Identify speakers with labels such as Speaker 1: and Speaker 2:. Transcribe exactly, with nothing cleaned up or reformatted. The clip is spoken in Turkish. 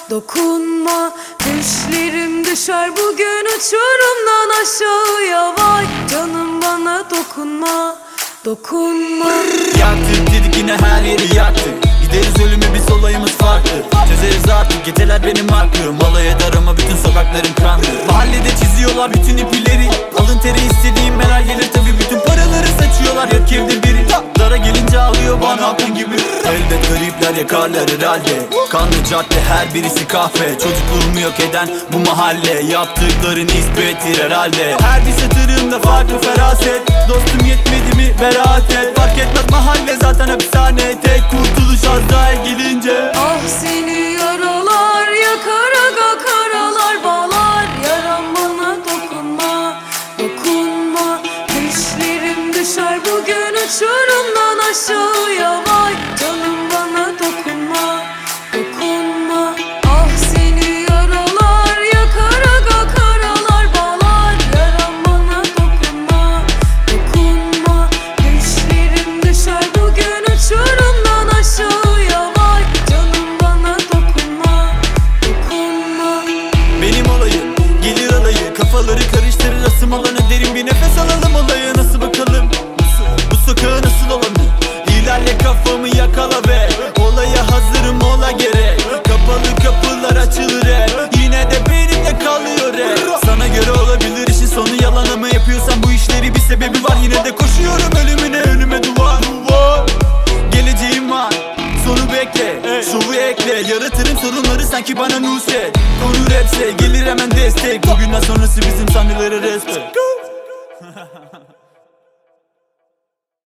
Speaker 1: dokunma. Düşlerim düşer bugün uçurumdan aşağıya. Vay canım bana dokunma, dokunma.
Speaker 2: Yaktık dedik yine her yeri yaktık. Gideriz ölüme biz olayımız farklı. Çözeriz artık geceler benim hakkım. Alay eder ama bütün sokakların kanlı. Mahallede çiziyorlar bütün ipileri. Alın teri istediğim meral gelir tabi. Bütün paraları saçıyorlar yok evde biri. Dara gelince ağlıyor bana akın gibi. Elbet garipler yakarlar herhalde. Kanlı cadde her birisi kahve. Çocukluğumu yok eden bu mahalle. Yaptıkları nispettir herhalde. Her bir satırımda farklı feraset. Dostum yetmedi mi beraat et. Fark etmez mahalle zaten hapishane. Tek kurtuluş Azrail gelince.
Speaker 1: Ah seni yaralar yakar aga karalar bağlar. Yaram bana dokunma, dokunma. Düşlerim düşer bugün uçurumdan aşağıya. Vay canım bana dokunma, dokunma. Ah seni yaralar yakar aga karalar bağlar. Yaram bana dokunma, dokunma. Düşlerim düşer bugün uçurumdan aşağıya. Vay canım bana dokunma, dokunma.
Speaker 2: Benim olayım gelir alayı. Kafaları karıştırır asım olanı. Derin bir nefes alalım olaya nasıl bakalım. Bu sokağı nasıl olanı. İlerle kafamı yakala ve olaya hazırım ola gerek. Kapalı kapılar açılır hep. Yine de benimle kalıyor hep. Sana göre olabilir işin sonu yalan ama yapıyorsan bu işleri bir sebebi var. Yine de koşuyorum ölümüne önüme duvar. Geleceğim var sonu bekle. Şovu ekle yaratırım sorunları sanki bana Nusret. Konu rapse gelir hemen destek. Bugünden sonrası bizim sanrıları respect.